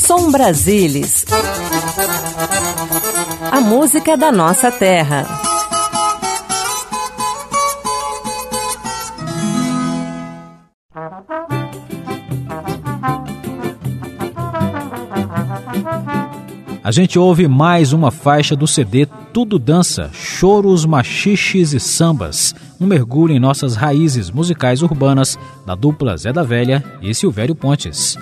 Som Brasilis. A música da nossa terra. A gente ouve mais uma faixa do CD Tudo Dança, choros, machiches e sambas. Um mergulho em nossas raízes musicais urbanas da dupla Zé da Velha e Silvério Pontes.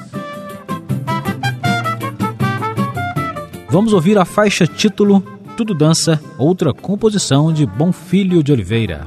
Vamos ouvir a faixa título Tudo Dança, outra composição de Bonfilho de Oliveira.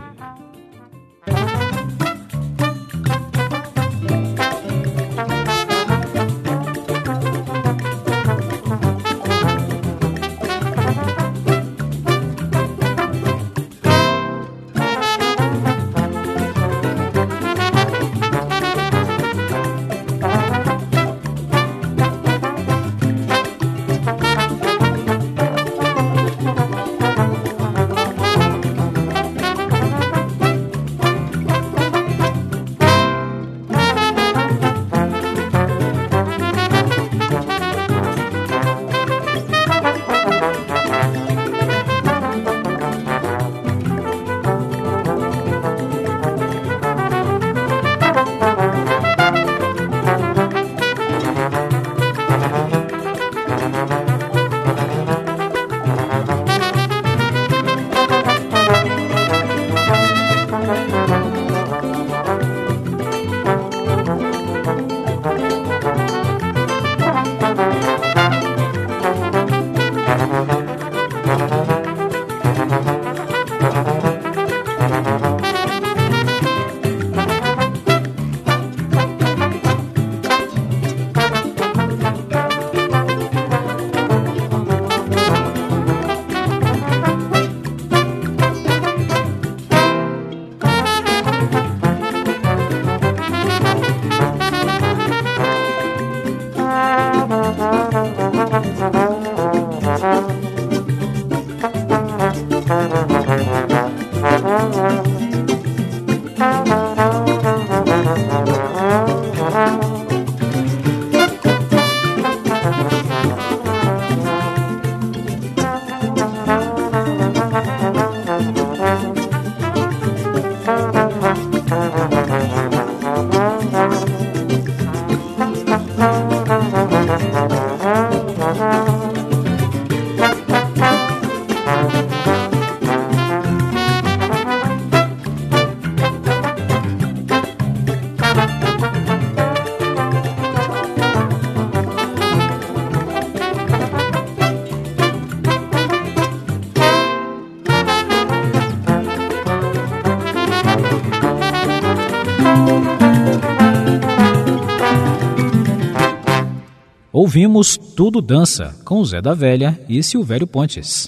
Ouvimos Tudo Dança, com Zé da Velha e Silvério Pontes.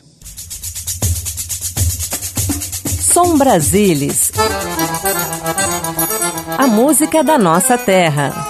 Som Brasilis. A música da nossa terra.